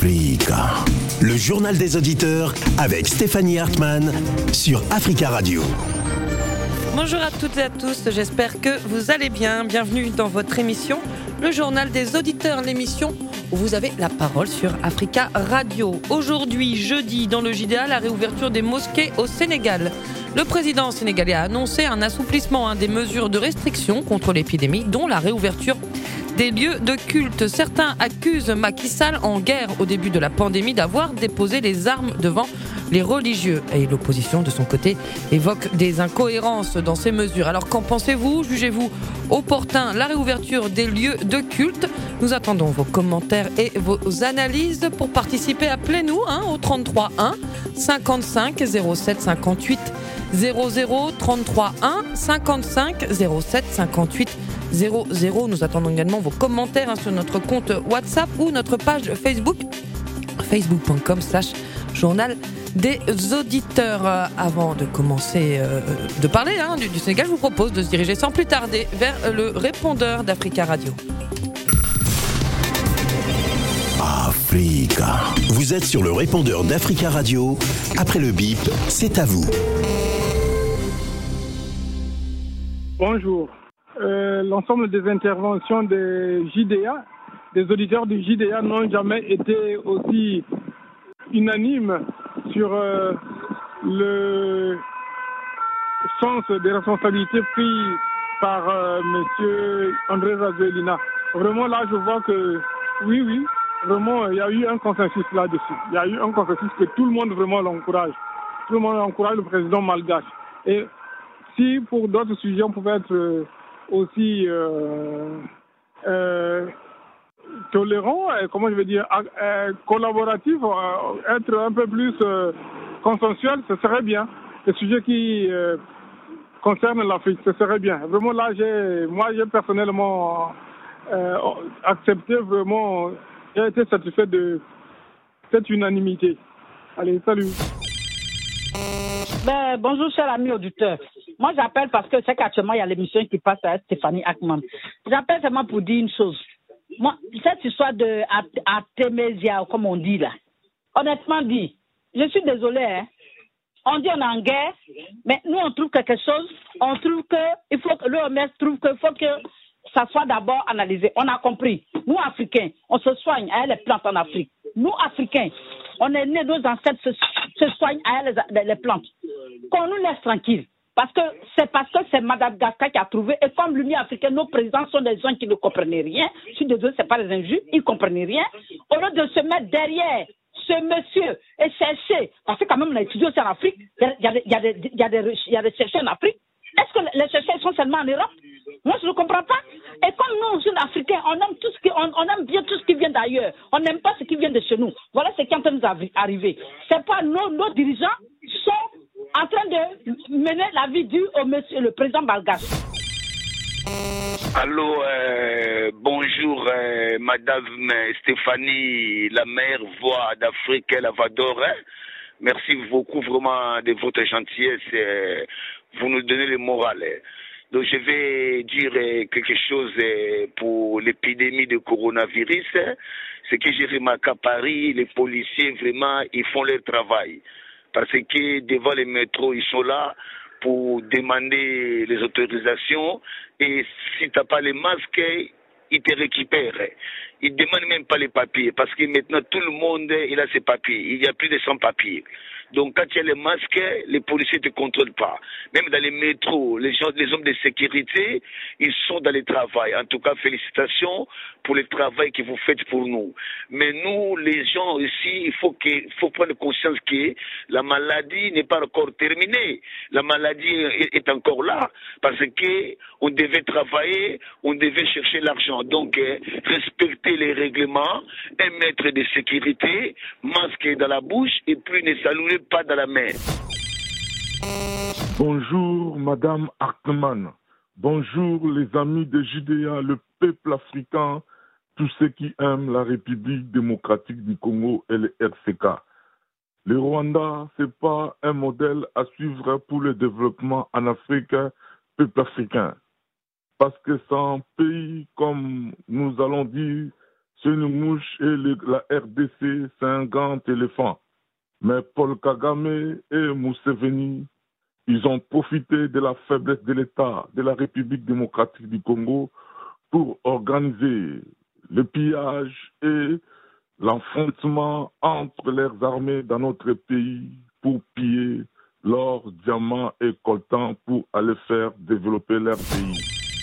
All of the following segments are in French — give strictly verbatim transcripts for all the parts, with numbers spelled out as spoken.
Africa. Le journal des auditeurs avec Stéphanie Hartmann sur Africa Radio. Bonjour à toutes et à tous, j'espère que vous allez bien. Bienvenue dans votre émission, le journal des auditeurs, l'émission où vous avez la parole sur Africa Radio. Aujourd'hui, jeudi, dans le J D A, la réouverture des mosquées au Sénégal. Le président sénégalais a annoncé un assouplissement hein, des mesures de restriction contre l'épidémie, dont la réouverture des lieux de culte. Certains accusent Macky Sall, en guerre au début de la pandémie, d'avoir déposé les armes devant les religieux. Et l'opposition, de son côté, évoque des incohérences dans ces mesures. Alors qu'en pensez-vous ? Jugez-vous opportun la réouverture des lieux de culte ? Nous attendons vos commentaires et vos analyses. Pour participer, appelez-nous hein, au trente-trois un cinquante-cinq zéro sept cinquante-huit zéro zéro, trente-trois un cinquante-cinq zéro sept cinquante-huit zéro zéro. Nous attendons également vos commentaires hein, sur notre compte WhatsApp ou notre page Facebook, facebook point com slash journal des auditeurs. Euh, avant de commencer euh, de parler hein, du, du Sénégal, je vous propose de se diriger sans plus tarder vers le répondeur d'Africa Radio. Africa. Vous êtes sur le répondeur d'Africa Radio. Après le bip, c'est à vous. Bonjour. Euh, l'ensemble des interventions des J D A, des auditeurs du J D A n'ont jamais été aussi unanimes sur euh, le sens des responsabilités prises par euh, M. André Rajoelina. Vraiment là, je vois que oui, oui, vraiment, il y a eu un consensus là-dessus. Il y a eu un consensus que tout le monde vraiment l'encourage. Tout le monde encourage le président malgache. Et si pour d'autres sujets, on pouvait être euh, aussi euh, euh, tolérant, euh, comment je veux dire, euh, collaboratif, euh, être un peu plus euh, consensuel, ce serait bien. Les sujets qui euh, concernent l'Afrique, ce serait bien. Vraiment là, j'ai, moi, j'ai personnellement euh, accepté vraiment, j'ai été satisfait de cette unanimité. Allez, salut. Ben, bonjour, cher ami auditeur. Moi, j'appelle parce que c'est qu'actuellement, il y a l'émission qui passe à Stéphanie Hartmann. J'appelle seulement pour dire une chose. Moi, cette histoire de Artémisia, comme on dit là, honnêtement dit, je suis désolé, hein. On dit on est en guerre, mais nous, on trouve quelque chose. On trouve que, il faut que l'O M S trouve qu'il faut que ça soit d'abord analysé. On a compris. Nous, Africains, on se soigne à les plantes en Afrique. Nous, Africains, on est nés, nos ancêtres se, se soignent à les, les plantes. Qu'on nous laisse tranquilles. Parce que c'est parce que c'est Madagascar qui a trouvé. Et comme l'Union africaine, nos présidents sont des gens qui ne comprenaient rien. Je suis désolé, ce n'est pas des injures. Ils ne comprenaient rien. Au lieu de se mettre derrière ce monsieur et chercher, parce que quand même on a étudié aussi en Afrique, il y a, il y a, des, il y a, des, il y a des chercheurs en Afrique. Est-ce que les chercheurs sont seulement en Europe? Moi, je ne comprends pas. Et comme nous, jeunes Africains, on aime, tout ce qui, on, on aime bien tout ce qui vient d'ailleurs. On n'aime pas ce qui vient de chez nous. Voilà ce qui est en train de nous arriver. C'est pas nos, nos dirigeants sont en train de mener la vie due au monsieur, le président malgache. Allô, euh, bonjour, euh, Madame Stéphanie, la meilleure voix d'Afrique, Lavador. Hein? Merci beaucoup vraiment de votre gentillesse. Euh, vous nous donnez le moral. Hein? Donc je vais dire euh, quelque chose euh, pour l'épidémie de coronavirus. Hein? Ce que j'ai remarqué à Paris, les policiers vraiment, ils font leur travail. Parce que devant les métros, ils sont là pour demander les autorisations. Et si tu n'as pas les masques, ils te récupèrent. Ils ne demandent même pas les papiers. Parce que maintenant, tout le monde il a ses papiers. Il y a plus de cent papiers. Donc, quand tu as les masques, les policiers ne te contrôlent pas. Même dans les métros, les gens, les hommes de sécurité, ils sont dans le travail. En tout cas, félicitations pour le travail que vous faites pour nous. Mais nous, les gens ici, il faut, que, faut prendre conscience que la maladie n'est pas encore terminée. La maladie est encore là parce qu'on devait travailler, on devait chercher l'argent. Donc, euh, respecter les règlements, un mètre de sécurité, masque dans la bouche et puis ne saluer pas dans la main. Bonjour Madame Hartmann, bonjour les amis de J D A, le peuple africain, tous ceux qui aiment la République démocratique du Congo et le R C K. Le Rwanda, ce n'est pas un modèle à suivre pour le développement en Afrique, peuple africain. Parce que c'est un pays, comme nous allons dire, c'est une mouche et le, la R D C, c'est un grand éléphant. Mais Paul Kagame et Museveni, ils ont profité de la faiblesse de l'État de la République démocratique du Congo pour organiser le pillage et l'enfoncement entre leurs armées dans notre pays pour piller l'or, diamants et coltan pour aller faire développer leur pays.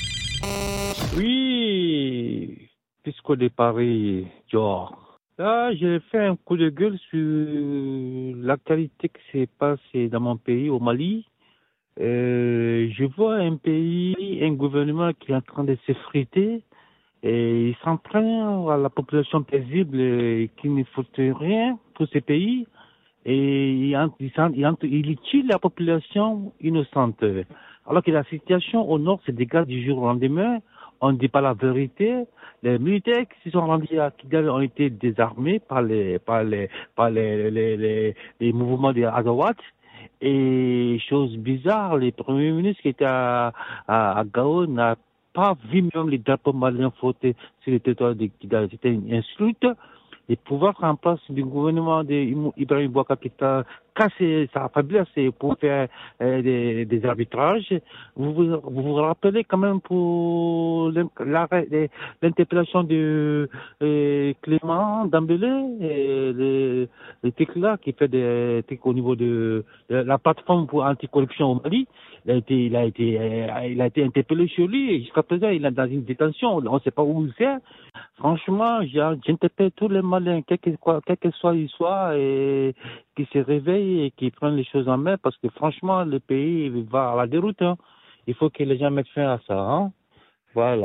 Oui, puisqu'on est Paris, genre. Là, j'ai fait un coup de gueule sur l'actualité qui s'est passée dans mon pays, au Mali. Euh, je vois un pays, un gouvernement qui est en train de s'effriter et il s'en prend à la population paisible et qui ne fout rien pour ce pays et il, il, il, il tue la population innocente. Alors que la situation au nord se dégage du jour au lendemain, on ne dit pas la vérité. Les militaires qui se sont rendus à Kigali ont été désarmés par les, par les, par les, les, les, les mouvements de Azawad. Et chose bizarre, le premier ministre qui était à, à, à Gao n'a pas vu même les drapeaux maliens flotter sur le territoire de Kigali. C'était une insulte. Et pouvoir en place du gouvernement d'Ibrahim Boubacar qui a cassé sa faiblesse pour faire euh, des, des arbitrages. Vous, vous vous vous rappelez quand même pour l'interpellation de euh, Clément Dambélé, et le, le truc là qui fait des trucs au niveau de, de la plateforme pour anticorruption au Mali. Il a été, il a été, euh, il a été interpellé chez lui. Et jusqu'à présent, il est dans une détention. On ne sait pas où c'est. Franchement, j'interpelle tous les Maliens, quel que, quel que soit l'histoire, et qui se réveillent et qui prennent les choses en main, parce que franchement, le pays va à la déroute. Hein. Il faut que les gens mettent fin à ça. Hein. Voilà.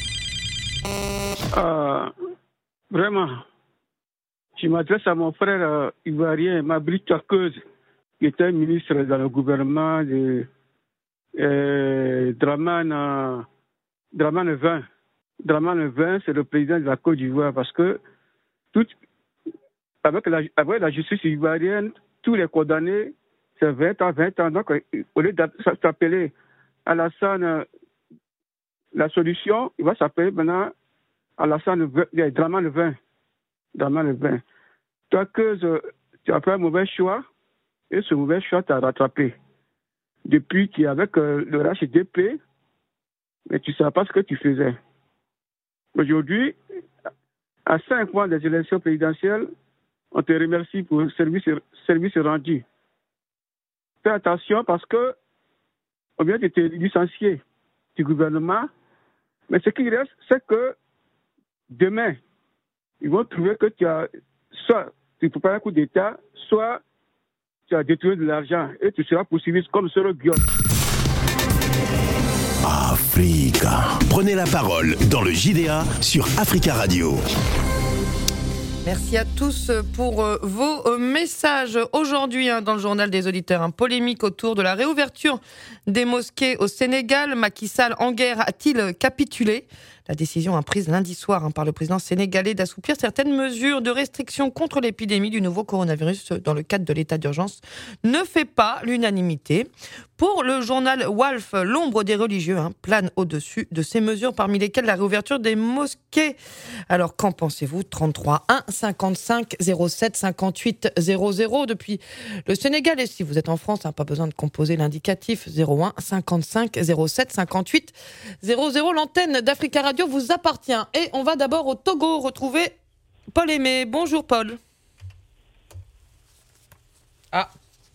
Euh, vraiment, je m'adresse à mon frère euh, ivoirien, Mabri Tchakeuse, qui était ministre dans le gouvernement de euh, Dramane, euh, Dramane vingt. Dramane vingt, c'est le président de la Côte d'Ivoire, parce que tout, avec, la, avec la justice ivoirienne, tous les condamnés, c'est vingt ans, vingt ans. Donc, au lieu de s'appeler Alassane, la solution, il va s'appeler maintenant Alassane Dramane vingt. Dramane vingt. Toi, que tu as fait un mauvais choix, et ce mauvais choix t'a rattrapé. Depuis qu'avec euh, le H D P, mais tu ne savais pas ce que tu faisais. Aujourd'hui, à cinq mois des élections présidentielles, on te remercie pour le service, service rendu. Fais attention parce que on vient de te licencier du gouvernement, mais ce qui reste, c'est que demain, ils vont trouver que tu as soit tu prépares un coup d'État, soit tu as détourné de l'argent et tu seras poursuivi comme sur le Guillaume. Africa. Prenez la parole dans le J D A sur Africa Radio. Merci à tous pour vos messages. Aujourd'hui, hein, dans le journal des auditeurs, un polémique autour de la réouverture des mosquées au Sénégal. Macky Sall en guerre a-t-il capitulé ? La décision hein, prise lundi soir hein, par le président sénégalais d'assouplir certaines mesures de restriction contre l'épidémie du nouveau coronavirus dans le cadre de l'état d'urgence ne fait pas l'unanimité. Pour le journal Walf, l'ombre des religieux hein, plane au-dessus de ces mesures, parmi lesquelles la réouverture des mosquées. Alors, qu'en pensez-vous ? trente-trois un cinquante-cinq zéro sept cinquante-huit zéro zéro depuis le Sénégal. Et si vous êtes en France, hein, pas besoin de composer l'indicatif zéro un cinquante-cinq zéro sept cinquante-huit zéro zéro. L'antenne d'Africa Radio vous appartient. Et on va d'abord au Togo retrouver Paul Aimé. Bonjour Paul. Ah.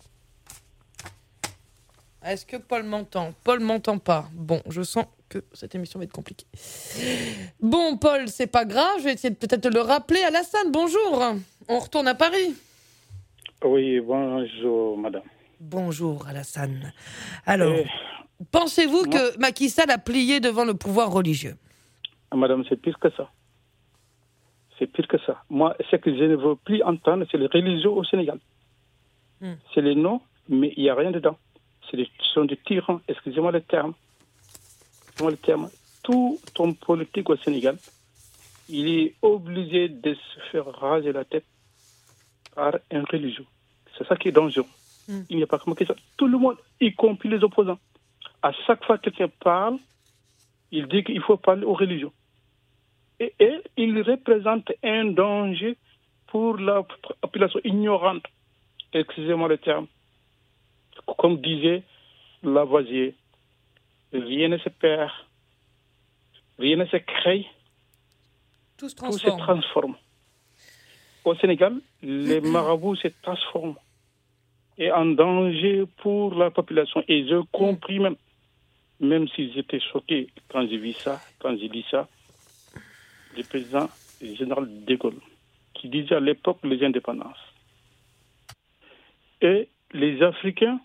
Est-ce que Paul m'entend ? Paul m'entend pas. Bon, je sens que cette émission va être compliquée. Bon, Paul, c'est pas grave. Je vais essayer de peut-être le rappeler. Alassane, bonjour. On retourne à Paris. Oui, bonjour, madame. Bonjour, Alassane. Alors, euh, pensez-vous moi, que Macky Sall a plié devant le pouvoir religieux ? Madame, c'est pire que ça. C'est pire que ça. Moi, ce que je ne veux plus entendre, c'est les religieux au Sénégal. Hmm. C'est les noms, mais il n'y a rien dedans. C'est des, ce sont des tyrans, excusez-moi le terme. Excusez-moi le terme. Tout homme politique au Sénégal, il est obligé de se faire raser la tête par un religieux. C'est ça qui est dangereux. Mm. Il n'y a pas que ça. Tout le monde, y compris les opposants. À chaque fois que quelqu'un parle, il dit qu'il faut parler aux religieux. Et, et ils représentent un danger pour la population ignorante. Excusez-moi le terme. Comme disait Lavoisier, rien ne se perd, rien ne se crée, tout se transforme. Tout se transforme. Au Sénégal, les marabouts se transforment et en danger pour la population. Et j'ai compris même, même si j'étais choqué quand j'ai vu ça, quand j'ai dit ça, le président général de Gaulle, qui disait à l'époque les indépendances. Et les Africains,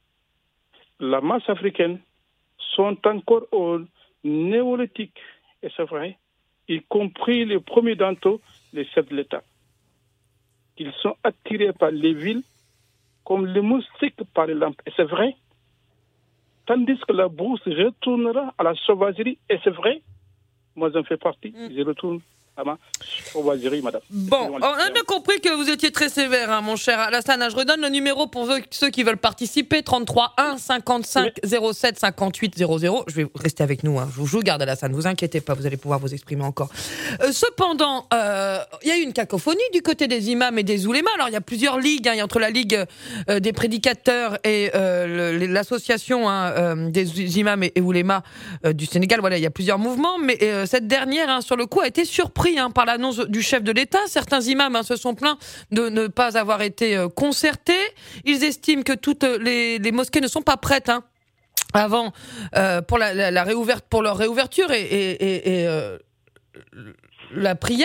la masse africaine, sont encore au néolithique, et c'est vrai, y compris les premiers d'entre eux, les chefs de l'État. Ils sont attirés par les villes comme les moustiques par les lampes, et c'est vrai. Tandis que la brousse retournera à la sauvagerie, et c'est vrai. Moi, j'en fais partie, mm. je retourne à ma sauvagerie, madame. Bon, on a bien compris que vous étiez très sévère, hein, mon cher Alassane. Je redonne le numéro pour ceux qui veulent participer, trente-trois un cinquante-cinq zéro sept cinquante-huit zéro zéro. Je vais rester avec nous, hein. je vous garde Alassane, ne vous inquiétez pas, vous allez pouvoir vous exprimer encore. Euh, cependant, il euh, y a eu une cacophonie du côté des imams et des oulémas. Alors, il y a plusieurs ligues, hein. Il y a entre la Ligue euh, des prédicateurs et euh, le, l'association hein, euh, des imams et, et oulémas euh, du Sénégal. Voilà, il y a plusieurs mouvements, mais euh, cette dernière, hein, sur le coup, a été surprise Hein, par l'annonce du chef de l'État. Certains imams hein, se sont plaints de ne pas avoir été euh, concertés. Ils estiment que toutes les, les mosquées ne sont pas prêtes hein, avant euh, pour la, la, la réouverte, pour leur réouverture et, et, et, et euh, la prière.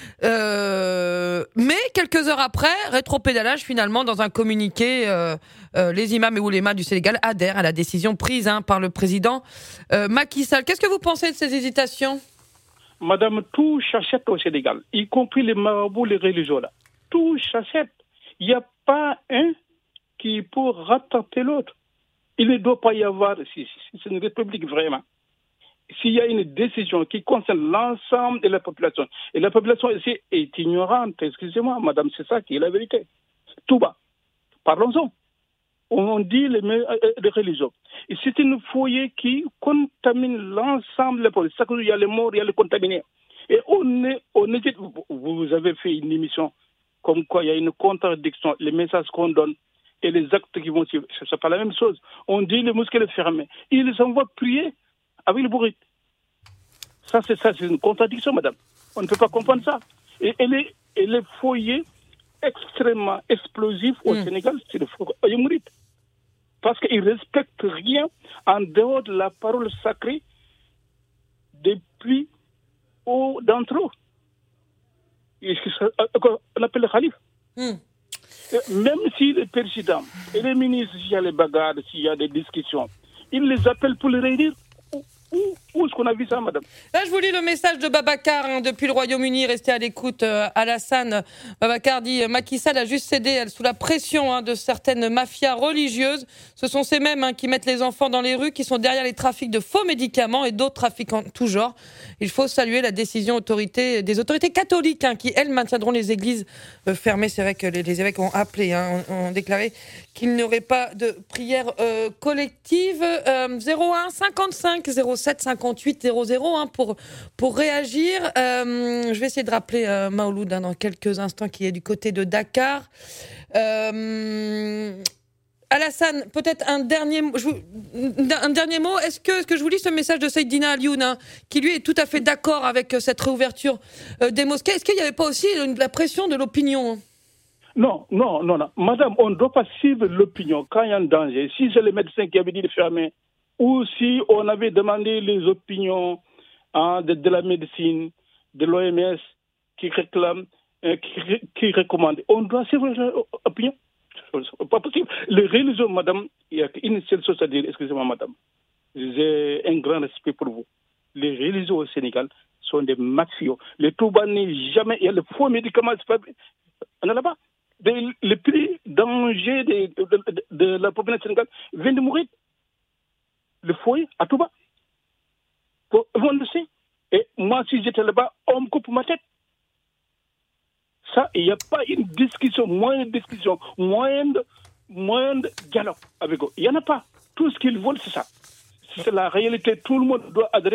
Euh, mais quelques heures après, rétropédalage finalement dans un communiqué. Euh, euh, les imams et oulémas du Sénégal adhèrent à la décision prise hein, par le président euh, Macky Sall. Qu'est-ce que vous pensez de ces hésitations ? Madame, tout s'achète au Sénégal, y compris les marabouts, les religieux là. Tout s'achète. Il n'y a pas un qui peut rattraper l'autre. Il ne doit pas y avoir, si, si c'est une république vraiment, s'il y a une décision qui concerne l'ensemble de la population, et la population ici est ignorante, excusez-moi, madame, c'est ça qui est la vérité. Tout bas. Parlons-en. On dit les, les religieux. Et c'est une foyer qui contamine l'ensemble des polices. Chaque jour, il y a les morts, il y a les contaminés. Et on est, on est, vous avez fait une émission comme quoi il y a une contradiction, les messages qu'on donne et les actes qui vont suivre. Ce n'est pas la même chose. On dit les mosquées les fermées. Ils envoient prier avec le bourrite. Ça, c'est ça, c'est une contradiction, madame. On ne peut pas comprendre ça. Et, et, les, et les foyers extrêmement explosifs au mmh. Sénégal, c'est le foyer mourite. Parce qu'ils ne respectent rien en dehors de la parole sacrée des plus hauts d'entre eux. On appelle le calife. Mm. Même si le président et les ministres, s'il y a les bagarres, s'il y a des discussions, ils les appellent pour les réunir. Où, où est-ce qu'on a vu ça, madame ? Là, je vous lis le message de Babacar hein, depuis le Royaume-Uni. Restez à l'écoute, euh, Alassane. Babacar dit « Macky Sall a juste cédé elle, sous la pression hein, de certaines mafias religieuses. Ce sont ces mêmes hein, qui mettent les enfants dans les rues, qui sont derrière les trafics de faux médicaments et d'autres trafics en tout genre. Il faut saluer la décision autorité, des autorités catholiques hein, qui, elles, maintiendront les églises euh, fermées. » C'est vrai que les, les évêques ont appelé, hein, ont, ont déclaré qu'il n'y aurait pas de prière euh, collective. Euh, zéro un cinquante-cinq zéro sept cinquante-huit zéro zéro hein, pour, pour réagir. Euh, je vais essayer de rappeler euh, Maouloud hein, dans quelques instants qui est du côté de Dakar. Euh, Alassane, peut-être un dernier, je, un dernier mot. Est-ce que, est-ce que je vous lis ce message de Seydina Alioune hein, qui lui est tout à fait d'accord avec cette réouverture euh, des mosquées. Est-ce qu'il n'y avait pas aussi une, la pression de l'opinion hein? Non, non, non, non. Madame, on ne doit pas suivre l'opinion quand il y a un danger. Si c'est le médecin qui avait dit de fermer, ou si on avait demandé les opinions hein, de, de la médecine, de l'O M S, qui réclame, euh, qui, qui recommande, on doit suivre l'opinion. C'est pas possible. Les religions, madame, il y a une seule chose à dire, excusez-moi, madame. J'ai un grand respect pour vous. Les religions au Sénégal sont des mafios. Les Touba n'est jamais, il y a le faux médicaments, c'est pas, on est là-bas. Le plus danger de, de, de, de la population sénégalaise vient de mourir. Le foyer à Touba. On le sait. Et moi, si j'étais là-bas, on me coupe ma tête. Ça, il n'y a pas une discussion, moyen de discussion, moyen de, moyen de dialogue avec eux. Il n'y en a pas. Tout ce qu'ils veulent, c'est ça. C'est la réalité. Tout le monde doit adhérer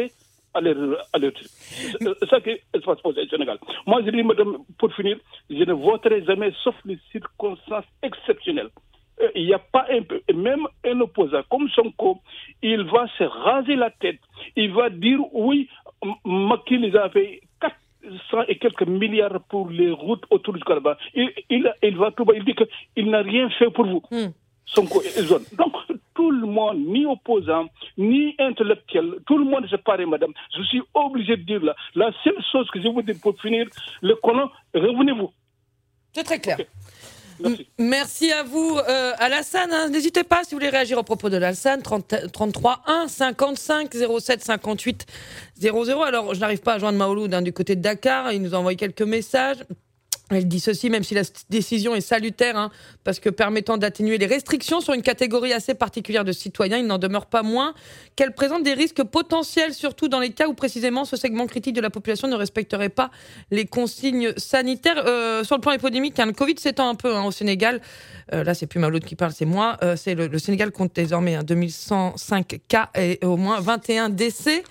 à leur, à leur truc. C'est ça qui se passe au Sénégal. Moi, je dis, madame, pour finir, je ne voterai jamais sauf les circonstances exceptionnelles. Il n'y a pas un peu, même un opposant comme Sonko, il va se raser la tête. Il va dire oui, Macky les a fait quatre cents et quelques milliards pour les routes autour du Karabakh. Il, il, il va tout bas, il dit qu'il n'a rien fait pour vous. Mm. Sonko et zone. Donc, tout le monde, ni opposant, ni intellectuel, tout le monde se paraît, madame. Je suis obligé de dire là. La seule chose que je vous dis pour finir, le colon, revenez-vous. C'est très clair. Okay. Merci. Merci à vous, euh, Alassane. Hein. N'hésitez pas, si vous voulez réagir au propos de Alassane, trente-trois un cinquante-cinq zéro sept cinquante-huit zéro zéro. Alors, je n'arrive pas à joindre Maouloud hein, du côté de Dakar. Il nous a envoyé quelques messages. Elle dit ceci, même si la décision est salutaire, hein, parce que permettant d'atténuer les restrictions sur une catégorie assez particulière de citoyens, il n'en demeure pas moins qu'elle présente des risques potentiels, surtout dans les cas où précisément ce segment critique de la population ne respecterait pas les consignes sanitaires. Euh, sur le plan épidémique, hein, le Covid s'étend un peu hein, au Sénégal. Euh, là, c'est plus Maouloud qui parle, c'est moi. Euh, c'est le, le Sénégal compte désormais hein, deux mille cent cinq cas et au moins vingt et un décès.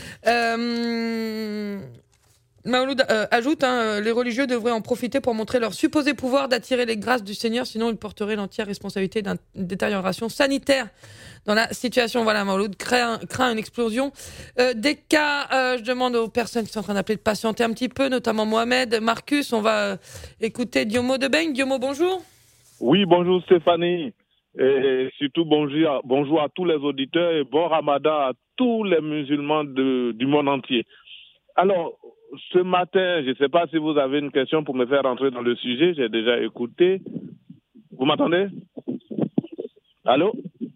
Euh... Maouloud euh, ajoute, hein, les religieux devraient en profiter pour montrer leur supposé pouvoir d'attirer les grâces du Seigneur, sinon ils porteraient l'entière responsabilité d'une détérioration sanitaire dans la situation. Voilà, Maouloud craint, craint une explosion euh, des cas. Euh, je demande aux personnes qui sont en train d'appeler de patienter un petit peu, notamment Mohamed, Marcus. On va euh, écouter Diomo de Beng. Diomo, bonjour. Oui, bonjour Stéphanie. Et surtout bonjour, bonjour à tous les auditeurs et bon ramadan à tous les musulmans de, du monde entier. Alors, ce matin, je ne sais pas si vous avez une question pour me faire rentrer dans le sujet. J'ai déjà écouté. Vous m'entendez? Allô?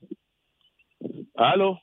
Allô?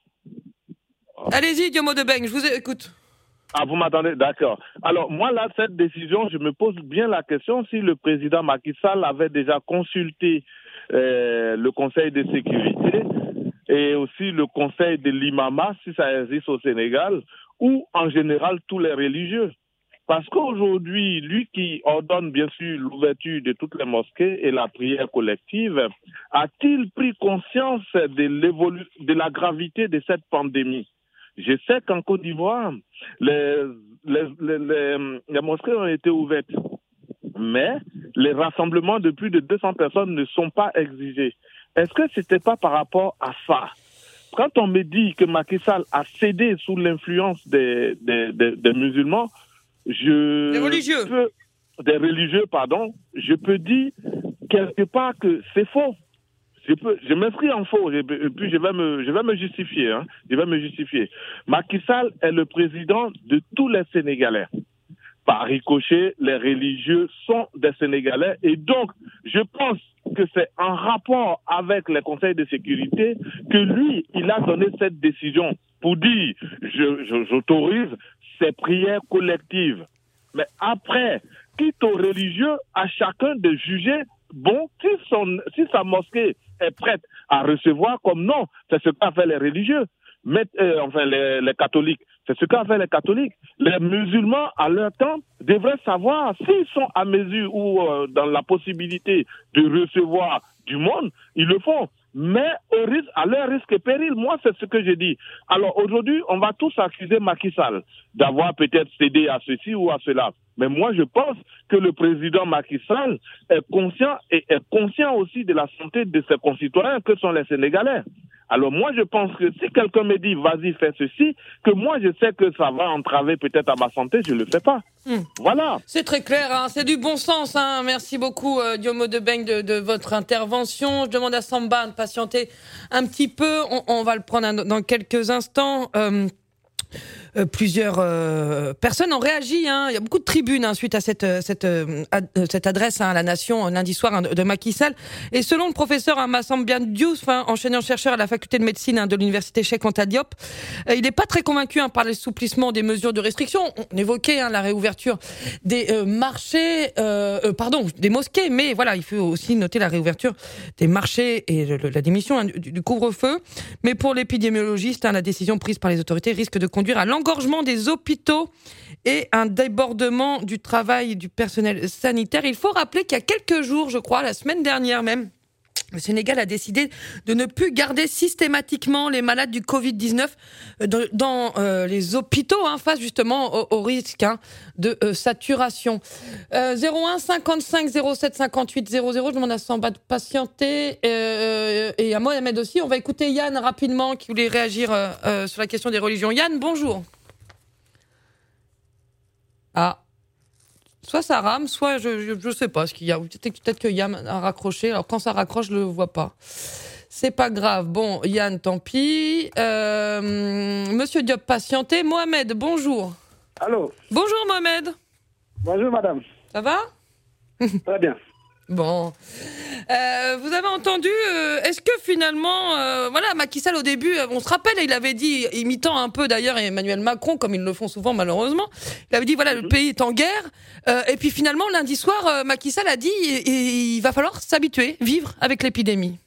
Allez-y, Diomo de Beng, je vous écoute. Ah, vous m'entendez? D'accord. Alors, moi, là, cette décision, je me pose bien la question si le président Macky Sall avait déjà consulté euh, le Conseil de sécurité et aussi le Conseil de l'imama, si ça existe au Sénégal, ou en général tous les religieux. Parce qu'aujourd'hui, lui qui ordonne bien sûr l'ouverture de toutes les mosquées et la prière collective, a-t-il pris conscience de, l'évolu- de la gravité de cette pandémie? Je sais qu'en Côte d'Ivoire, les, les, les, les, les mosquées ont été ouvertes, mais les rassemblements de plus de deux cents personnes ne sont pas exigés. Est-ce que ce n'était pas par rapport à ça? Quand on me dit que Macky Sall a cédé sous l'influence des, des, des, des musulmans, je des religieux. Peux, des religieux, pardon, je peux dire quelque part que c'est faux. Je peux, je m'inscris en faux, et puis je vais me, je vais me justifier, hein, je vais me justifier. Macky Sall est le président de tous les Sénégalais. Par ricochet, les religieux sont des Sénégalais et donc, je pense que c'est en rapport avec les conseils de sécurité que lui, il a donné cette décision pour dire, je, je, j'autorise ces prières collectives. Mais après, quitte aux religieux, à chacun de juger, bon, si, son, si sa mosquée est prête à recevoir comme non, c'est ce qu'a fait les religieux, mais, euh, enfin les, les catholiques. C'est ce qu'a fait les catholiques. Les musulmans, à leur temps, devraient savoir s'ils sont à mesure ou euh, dans la possibilité de recevoir du monde, ils le font. Mais au risque, à leur risque et péril, moi, c'est ce que je dis. Alors aujourd'hui, on va tous accuser Macky Sall d'avoir peut-être cédé à ceci ou à cela. Mais moi, je pense que le président Macky Sall est conscient et est conscient aussi de la santé de ses concitoyens que sont les Sénégalais. Alors moi, je pense que si quelqu'un me dit « vas-y, fais ceci », que moi, je sais que ça va entraver peut-être à ma santé, je ne le fais pas. Mmh. Voilà. C'est très clair, hein, c'est du bon sens. Hein. Merci beaucoup, euh, Diomo de Beng, de, de votre intervention. Je demande à Samba de patienter un petit peu. On, on va le prendre dans quelques instants. Euh, Euh, plusieurs euh, personnes ont réagi. Hein. Il y a beaucoup de tribunes hein, suite à cette cette euh, ad, cette adresse hein, à la Nation lundi soir hein, de, de Macky Sall. Et selon le professeur hein, Massambian Diouf, hein, enseignant-chercheur à la faculté de médecine hein, de l'université Cheikh Anta Diop, euh, il n'est pas très convaincu hein, par l'assouplissement des mesures de restriction. On évoquait hein, la réouverture des euh, marchés, euh, euh, pardon, des mosquées, mais voilà, il faut aussi noter la réouverture des marchés et le, le, la démission hein, du, du couvre-feu. Mais pour l'épidémiologiste, hein, la décision prise par les autorités risque de conduire à l'engorgement des hôpitaux et un débordement du travail du personnel sanitaire. Il faut rappeler qu'il y a quelques jours, je crois, la semaine dernière même, Le Sénégal a décidé de ne plus garder systématiquement les malades du covid dix-neuf dans, dans euh, les hôpitaux, hein, face justement au, au risque hein, de euh, saturation. Euh, zéro un cinquante-cinq zéro sept cinquante-huit zéro zéro, je demande à Samba de patienter euh, et à Mohamed aussi. On va écouter Yann rapidement qui voulait réagir euh, euh, sur la question des religions. Yann, bonjour. Ah. Soit ça rame, soit je ne sais pas ce qu'il y a. Peut-être que Yann a raccroché. Alors quand ça raccroche, je le vois pas. C'est pas grave. Bon, Yann, tant pis. Euh, Monsieur Diop, patientez. Mohamed, bonjour. Allô. Bonjour Mohamed. Bonjour madame. Ça va? Très bien. Bon. Euh, vous avez entendu, euh, est-ce que finalement, euh, voilà, Macky Sall au début, on se rappelle, il avait dit, imitant un peu d'ailleurs Emmanuel Macron, comme ils le font souvent malheureusement, il avait dit voilà, mm-hmm. le pays est en guerre, euh, et puis finalement lundi soir, euh, Macky Sall a dit il, il va falloir s'habituer, vivre avec l'épidémie.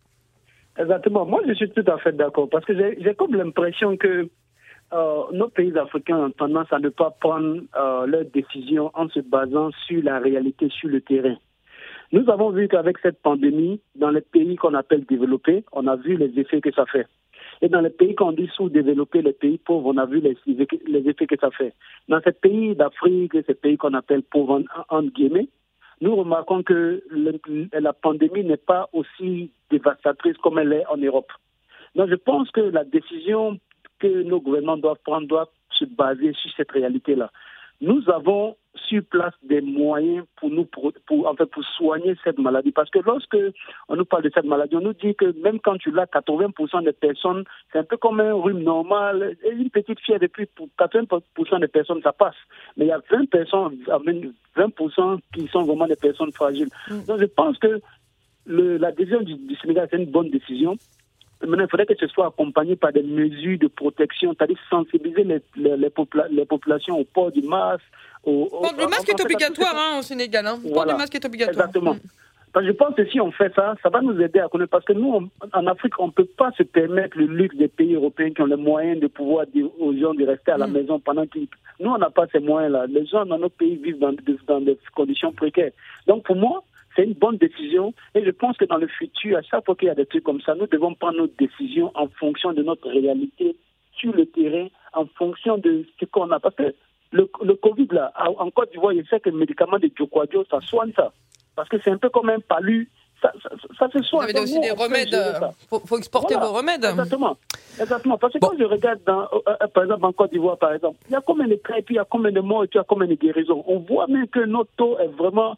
Exactement, moi je suis tout à fait d'accord, parce que j'ai, j'ai comme l'impression que euh, nos pays africains ont tendance à ne pas prendre euh, leurs décisions en se basant sur la réalité, sur le terrain. Nous avons vu qu'avec cette pandémie, dans les pays qu'on appelle développés, on a vu les effets que ça fait. Et dans les pays qu'on dit sous-développés, les pays pauvres, on a vu les, les effets que ça fait. Dans ces pays d'Afrique, ces pays qu'on appelle pauvres, en, en guillemets, nous remarquons que le, la pandémie n'est pas aussi dévastatrice comme elle est en Europe. Donc je pense que la décision que nos gouvernements doivent prendre doit se baser sur cette réalité-là. Nous avons sur place des moyens pour nous pour, pour, en fait, pour soigner cette maladie. Parce que lorsque on nous parle de cette maladie, on nous dit que même quand tu l'as, quatre-vingts pour cent des personnes, c'est un peu comme un rhume normal. Et une petite fièvre, et puis pour quatre-vingts pour cent des personnes, ça passe. Mais il y a vingt pour cent, vingt pour cent qui sont vraiment des personnes fragiles. Mm. Donc je pense que le, la décision du, du Sénégal, c'est une bonne décision. Maintenant, il faudrait que ce soit accompagné par des mesures de protection, c'est-à-dire sensibiliser les, les, les, popula- les populations au port du masque. Au, au, le masque est obligatoire hein, au Sénégal. Hein. Le voilà. port du masque est obligatoire. Exactement. Mmh. Parce que je pense que si on fait ça, ça va nous aider à connaître. Parce que nous, on, en Afrique, on ne peut pas se permettre le luxe des pays européens qui ont les moyens de pouvoir dire aux gens de rester à la mmh. maison pendant qu'ils... Nous, on n'a pas ces moyens-là. Les gens dans nos pays vivent dans, dans des conditions précaires. Donc, pour moi, c'est une bonne décision et je pense que dans le futur, à chaque fois qu'il y a des trucs comme ça, nous devons prendre nos décisions en fonction de notre réalité sur le terrain, en fonction de ce qu'on a. Parce que le, le Covid, là, en Côte d'Ivoire, il sait que le médicament de Djokodio, ça soigne ça. Parce que c'est un peu comme un palu, ça, ça, ça se soigne. Vous avez aussi des remèdes, il faut, faut exporter voilà. vos remèdes. Exactement. Exactement. Parce que bon. quand je regarde, dans, euh, par exemple, en Côte d'Ivoire, par exemple, il y a combien de cas, et puis il y a combien de morts, et puis il y a combien de guérisons. On voit même que notre taux est vraiment...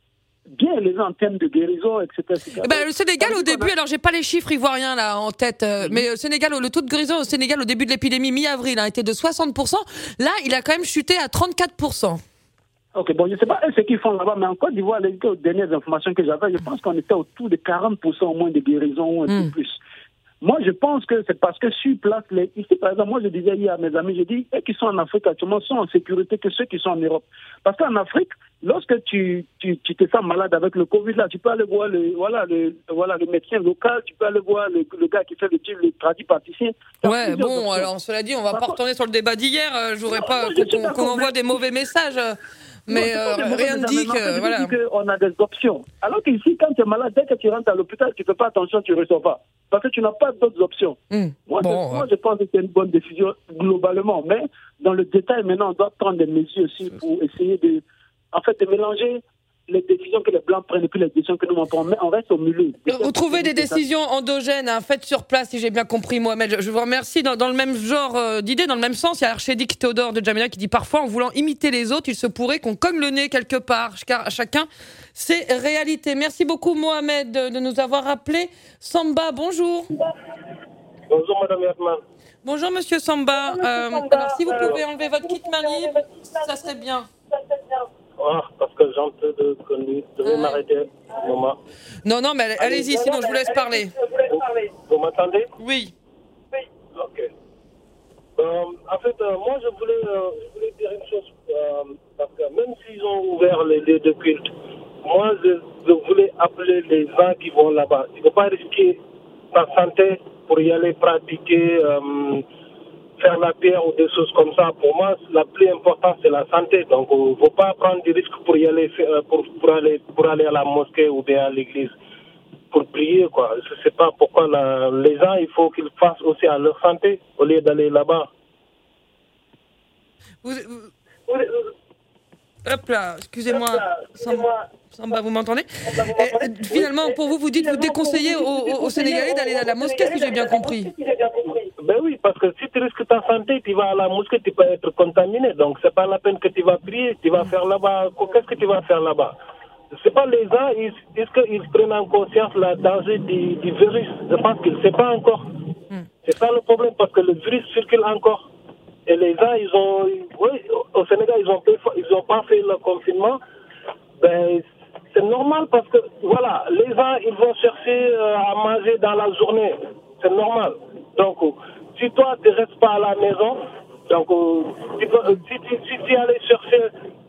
bien élevé en termes de guérison, et cetera et cetera. Eh ben, le Sénégal au début, a... alors j'ai pas les chiffres ivoiriens là en tête, euh, mm-hmm. mais le Sénégal, le taux de guérison au Sénégal au début de l'épidémie mi-avril a été de soixante pour cent. Là, il a quand même chuté à trente-quatre pour cent. Ok, bon, je ne sais pas ce qu'ils font là-bas, mais en Côte d'Ivoire, les dernières informations que j'avais, je pense qu'on était autour de quarante pour cent au moins de guérison ou un mm. peu plus. Moi, je pense que c'est parce que sur place, les... ici, par exemple, moi, je disais hier à mes amis, je dis, ceux qui sont en Afrique actuellement sont en sécurité que ceux qui sont en Europe. Parce qu'en Afrique, lorsque tu, tu, tu te sens malade avec le Covid, là, tu peux aller voir le, voilà, le, voilà, le médecin local, tu peux aller voir le, le gars qui fait le, le tradit praticien. Ouais, bon, options. Alors, cela dit, on va Par pas contre... retourner sur le débat d'hier, euh, je voudrais pas non, qu'on, qu'on envoie des mauvais messages. Mais non, euh, rien ne dit que, voilà. On a des options. Alors qu'ici, quand tu es malade, dès que tu rentres à l'hôpital, tu ne fais pas attention, tu ne reçois pas. Parce que tu n'as pas d'autres options. Mmh. Moi, bon, je, moi ouais. je pense que c'est une bonne décision globalement. Mais dans le détail, maintenant, on doit prendre des mesures aussi pour essayer de, en fait, de mélanger les décisions que les Blancs prennent et puis les décisions que nous montons. Mais on reste au milieu. Vous trouvez des décisions endogènes, hein, faites sur place, si j'ai bien compris, Mohamed. Je, je vous remercie. Dans, dans le même genre euh, d'idée, dans le même sens, il y a Archédic Théodore de Djamena qui dit parfois, en voulant imiter les autres, il se pourrait qu'on cogne le nez quelque part. Car chacun ses réalités. Merci beaucoup, Mohamed, de, de nous avoir appelé. Samba, bonjour. Bonjour, Madame Yatman. Bonjour, Monsieur Samba. Euh, alors, si vous pouvez enlever votre kit main libre, ça serait bien. Ah, parce que j'ai un peu de connu. Je vais ah. m'arrêter un moment. Non, non, mais allez-y, sinon je vous laisse parler. Vous, vous m'entendez? Oui. Oui. Ok. Euh, en fait, euh, moi, je voulais, euh, je voulais dire une chose. Euh, parce que même s'ils ont ouvert les lieux de culte, moi, je, je voulais appeler les gens qui vont là-bas. Il ne faut pas risquer sa santé pour y aller pratiquer... Euh, faire la pierre ou des choses comme ça. Pour moi, la plus importante, c'est la santé. Donc, il ne faut pas prendre des risques pour y aller, pour, pour aller, pour aller à la mosquée ou bien à l'église. pour prier, quoi. Je ne sais pas pourquoi la, les gens, il faut qu'ils fassent aussi à leur santé au lieu d'aller là-bas. Vous, vous... Hop là, excusez-moi, Samba, Samba, vous m'entendez? Et, finalement, pour vous, vous dites, vous déconseillez aux, aux, aux Sénégalais d'aller à la mosquée, si j'ai bien compris. Ben oui, parce que si tu risques ta santé, tu vas à la mosquée, tu peux être contaminé. Donc, c'est pas la peine que tu vas prier, tu vas faire là-bas. Qu'est-ce que tu vas faire là-bas? C'est pas les gens, ils, est-ce qu'ils prennent en conscience le danger du, du virus? Je pense qu'ils ne savent pas encore. Mm. C'est ça le problème, parce que le virus circule encore. Et les gens, ils ont, oui, au Sénégal, ils n'ont ils ont pas fait le confinement. Ben, c'est normal parce que, voilà, les gens, ils vont chercher euh, à manger dans la journée. C'est normal. Donc, si toi, tu ne restes pas à la maison, donc, euh, si, si, si, si tu allais chercher,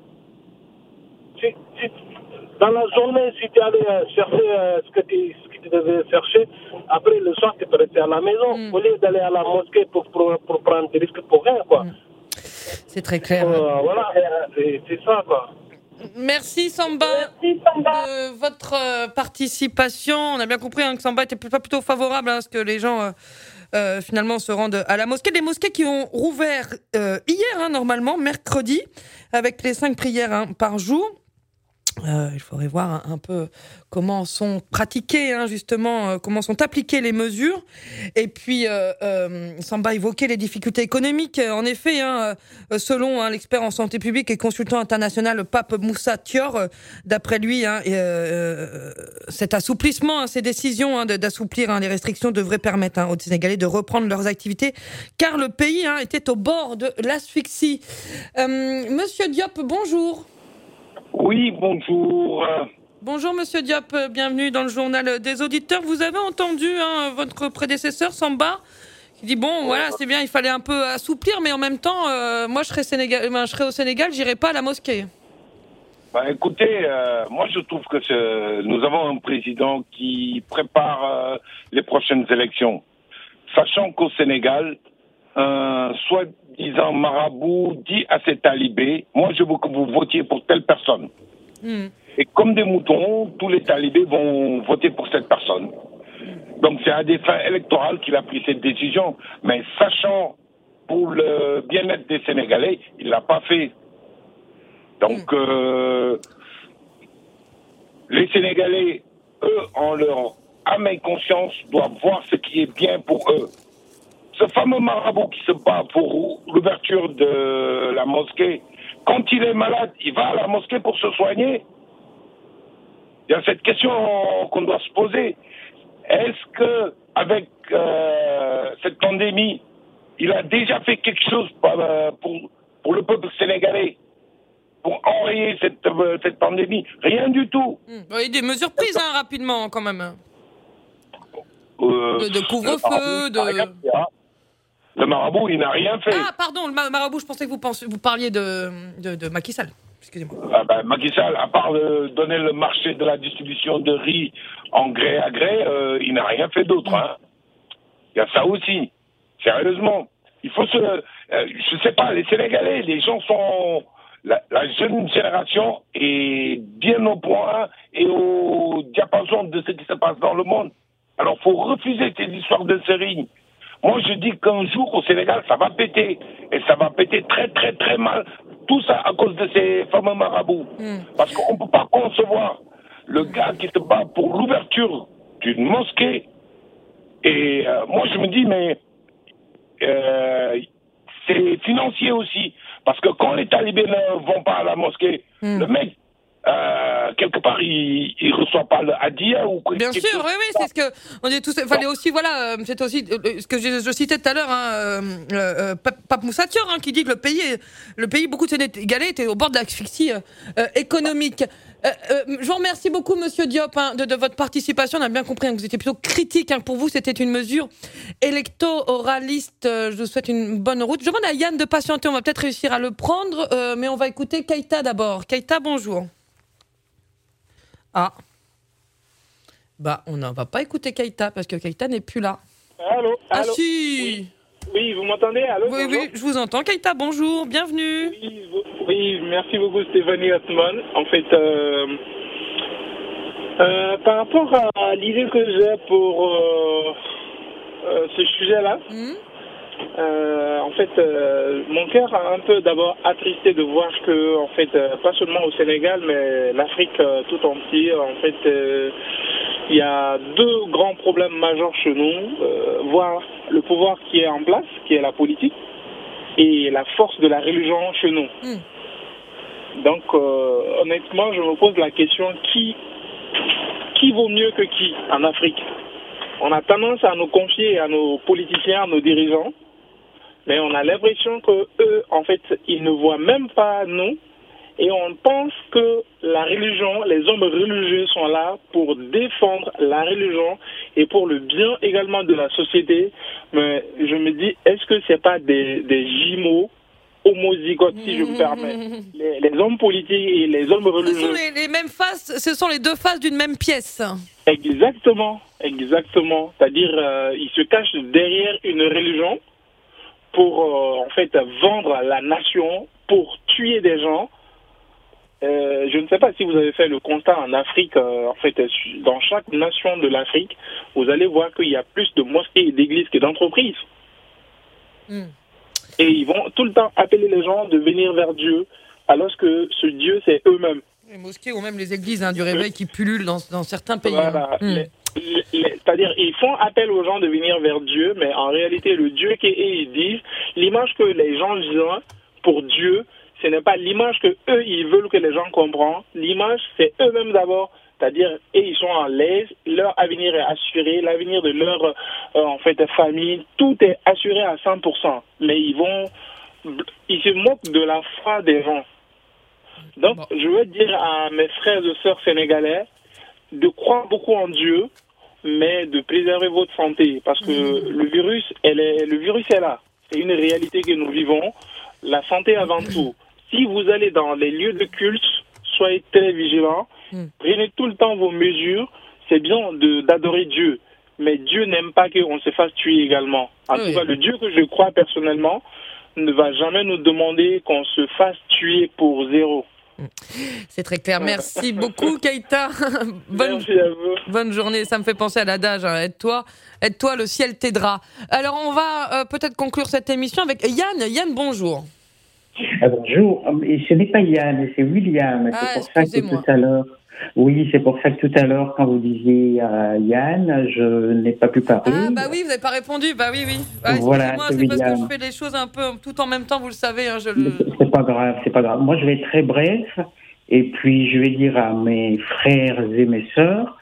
si, si, dans la journée, si tu allais euh, chercher euh, ce, que tu, ce que tu devais chercher, après le soir, tu peux rester à la maison, mm. au lieu d'aller à la mosquée pour, pour, pour prendre des risques pour rien, quoi. Mm. C'est très clair. Euh, voilà, c'est, c'est ça, quoi. Merci Samba, Merci Samba de votre participation. On a bien compris hein, que Samba était pas plutôt favorable hein, à ce que les gens euh, euh, finalement se rendent à la mosquée. Des mosquées qui ont rouvert euh, hier, hein, normalement, mercredi, avec les cinq prières hein, par jour. Euh, il faudrait voir un, un peu comment sont pratiquées, hein, justement, euh, comment sont appliquées les mesures. Et puis, euh, euh, Samba évoquait les difficultés économiques. En effet, hein, euh, selon hein, l'expert en santé publique et consultant international, le pape Moussa Thior, euh, d'après lui, hein, et, euh, cet assouplissement, hein, ces décisions hein, de, d'assouplir hein, les restrictions devraient permettre hein, aux Sénégalais de reprendre leurs activités, car le pays hein, était au bord de l'asphyxie. Euh, Monsieur Diop, bonjour. Oui, bonjour. Bonjour Monsieur Diop, bienvenue dans le journal des auditeurs. Vous avez entendu hein, votre prédécesseur Samba qui dit bon voilà c'est bien, il fallait un peu assouplir, mais en même temps euh, moi je serais, Sénégal, ben, je serais au Sénégal, j'irais pas à la mosquée. Bah, écoutez, euh, moi je trouve que c'est, nous avons un président qui prépare euh, les prochaines élections, sachant qu'au Sénégal, un soi-disant marabout dit à ses talibés, moi je veux que vous votiez pour telle personne. Mm. Et comme des moutons, tous les talibés vont voter pour cette personne. Donc c'est à des fins électorales qu'il a pris cette décision. Mais sachant pour le bien-être des Sénégalais, il ne l'a pas fait. Donc mm. euh, les Sénégalais, eux, en leur âme et conscience, doivent voir ce qui est bien pour eux. Ce fameux marabout qui se bat pour l'ouverture de la mosquée, quand il est malade, il va à la mosquée pour se soigner. Il y a cette question qu'on doit se poser. Est-ce que avec euh, cette pandémie, il a déjà fait quelque chose pour, pour, pour le peuple sénégalais pour enrayer cette, cette pandémie? Rien du tout. Mmh. Il y a des mesures prises hein, rapidement quand même. Euh, de, de couvre-feu, de... Le marabout, il n'a rien fait. Ah, pardon, le marabout, je pensais que vous, pensez, vous parliez de, de, de Macky Sall. Excusez-moi. Ah ben, Macky Sall, à part euh, donner le marché de la distribution de riz en gré à gré, euh, il n'a rien fait d'autre. Hein. Il y a ça aussi. Sérieusement. Il faut se... Euh, je sais pas, les Sénégalais, les gens sont... La, la jeune génération est bien au point et au diapason de ce qui se passe dans le monde. Alors, il faut refuser ces histoires de série. Moi, je dis qu'un jour, au Sénégal, ça va péter. Et ça va péter très, très, très mal. Tout ça à cause de ces fameux marabouts. Mm. Parce qu'on ne peut pas concevoir le gars qui se bat pour l'ouverture d'une mosquée. Et euh, moi, je me dis, mais euh, c'est financier aussi. Parce que quand les talibés ne vont pas à la mosquée, mm. le mec, Euh, quelque part, il ne reçoit pas le hadiya ou quoi. Bien sûr, oui, oui, c'est ce que on dit tous. Il fallait aussi, voilà, c'est aussi ce que je, je citais tout à l'heure, hein, euh, euh, Pape Moussa Thior, hein, qui dit que le pays, le pays, beaucoup de Sénégalais étaient au bord de l'asphyxie euh, économique. Euh, euh, je vous remercie beaucoup, Monsieur Diop, hein, de, de votre participation. On a bien compris hein, que vous étiez plutôt critique. Hein, pour vous, c'était une mesure électoraliste. Euh, je vous souhaite une bonne route. Je demande à Yann de patienter. On va peut-être réussir à le prendre, euh, mais on va écouter Keïta d'abord. Keïta, bonjour. Ah, bah on ne va pas écouter Keïta parce que Keïta n'est plus là. Allô, Ah allô. si Oui, oui vous m'entendez? Allô, Oui, bonjour. oui, je vous entends. Keïta, bonjour, bienvenue. Oui, vous- oui merci beaucoup Stéphanie Hartmann. En fait, euh, Euh, par rapport à l'idée que j'ai pour euh, euh, ce sujet-là, mmh. euh, en fait, euh, mon cœur a un peu d'abord attristé de voir que, en fait, euh, pas seulement au Sénégal, mais l'Afrique euh, tout entière, en fait, euh, il y a deux grands problèmes majeurs chez nous, euh, voir le pouvoir qui est en place, qui est la politique, et la force de la religion chez nous. Mmh. Donc, euh, honnêtement, je me pose la question, qui, qui vaut mieux que qui en Afrique? On a tendance à nous confier à nos politiciens, à nos dirigeants, mais on a l'impression que eux, en fait, ils ne voient même pas nous, et on pense que la religion, les hommes religieux sont là pour défendre la religion et pour le bien également de la société. Mais je me dis, est-ce que c'est pas des, des jumeaux homozygotes, si je me permets? Les, les hommes politiques et les hommes religieux. Ce sont les, les mêmes faces, ce sont les deux faces d'une même pièce. Exactement, exactement. C'est-à-dire, euh, ils se cachent derrière une religion pour, euh, en fait, vendre la nation, pour tuer des gens. Euh, je ne sais pas si vous avez fait le constat en Afrique, euh, en fait, dans chaque nation de l'Afrique, vous allez voir qu'il y a plus de mosquées et d'églises que d'entreprises. Mm. Et ils vont tout le temps appeler les gens de venir vers Dieu, alors que ce Dieu, c'est eux-mêmes. Les mosquées ou même les églises hein, du réveil qui pullulent dans, dans certains pays. Voilà. Mm. Les, les, les, c'est-à-dire, ils font appel aux gens de venir vers Dieu, mais en réalité, le Dieu qu'ils disent, l'image que les gens disent pour Dieu, ce n'est pas l'image que eux ils veulent que les gens comprennent. L'image, c'est eux-mêmes d'abord. C'est-à-dire, et ils sont en l'aise, leur avenir est assuré, l'avenir de leur euh, en fait famille, tout est assuré à cent pour cent. Mais ils vont, ils se moquent de la foi des gens. Donc, bon. Je veux dire à mes frères et sœurs sénégalais de croire beaucoup en Dieu, mais de préserver votre santé, parce que mmh. le virus, elle est, le virus est là. C'est une réalité que nous vivons. La santé avant tout. Si vous allez dans les lieux de culte, soyez très vigilants. Mm. Prenez tout le temps vos mesures. C'est bien de, d'adorer Dieu. Mais Dieu n'aime pas qu'on se fasse tuer également. En oui. tout cas, le Dieu que je crois personnellement ne va jamais nous demander qu'on se fasse tuer pour zéro. C'est très clair. Merci beaucoup, Keïta. Bonne, Merci à vous. Bonne journée. Ça me fait penser à l'adage. Hein. Aide-toi, aide-toi, le ciel t'aidera. Alors, on va euh, peut-être conclure cette émission avec Yann. Yann, bonjour. Ah, bonjour. Et ce n'est pas Yann, c'est William. Ah, c'est pour ça que tout à l'heure. Oui, c'est pour ça que tout à l'heure, quand vous disiez euh, Yann, je n'ai pas pu parler. Ah, bah oui, vous n'avez pas répondu. Bah oui, oui. Ah, voilà, excusez-moi, c'est, c'est parce William. que je fais les choses un peu tout en même temps, vous le savez. Hein, je le... C'est pas grave, c'est pas grave. Moi, je vais être très bref. Et puis, je vais dire à mes frères et mes sœurs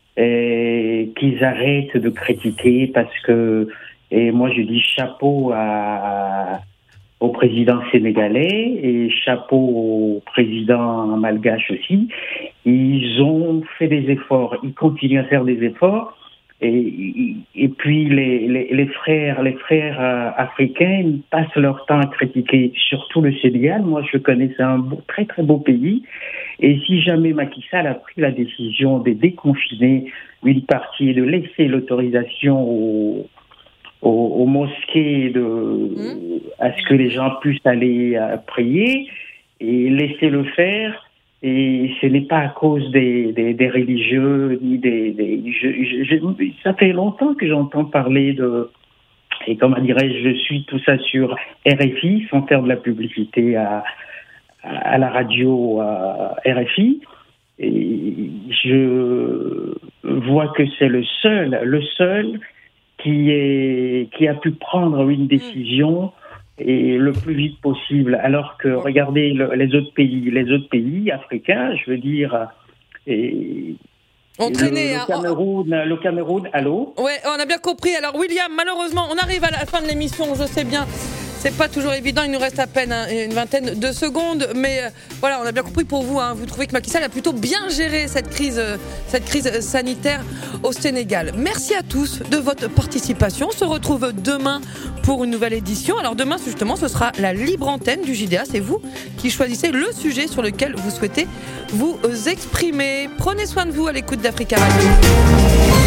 et qu'ils arrêtent de critiquer parce que, et moi, je dis chapeau à, au président sénégalais et chapeau au président malgache aussi. Ils ont fait des efforts, ils continuent à faire des efforts. Et, et puis les, les, les frères, les frères euh, africains ils passent leur temps à critiquer, surtout le Sénégal. Moi, je connais, c'est un beau, très très beau pays. Et si jamais Macky Sall a pris la décision de déconfiner une partie et de laisser l'autorisation aux, aux, aux mosquées, de, mmh. à ce que les gens puissent aller euh, prier et laisser le faire. Et ce n'est pas à cause des, des, des religieux, ni des... des je, je, je, ça fait longtemps que j'entends parler de... Et comment dirais-je, je suis tout ça sur R F I, sans faire de la publicité à, à la radio à R F I. Et je vois que c'est le seul, le seul qui, est, qui a pu prendre une décision... et le plus vite possible, alors que regardez le, les autres pays, les autres pays africains, je veux dire, et, Entraîné, le, le Cameroun, hein. le Cameroun, allô. Ouais, on a bien compris. Alors William, malheureusement, on arrive à la fin de l'émission, je sais bien. C'est pas toujours évident, il nous reste à peine hein, une vingtaine de secondes, mais euh, voilà, on a bien compris pour vous. Hein, vous trouvez que Macky Sall a plutôt bien géré cette crise, euh, cette crise sanitaire au Sénégal. Merci à tous de votre participation. On se retrouve demain pour une nouvelle édition. Alors demain, justement, ce sera la libre antenne du J D A. C'est vous qui choisissez le sujet sur lequel vous souhaitez vous exprimer. Prenez soin de vous à l'écoute d'Africa Radio.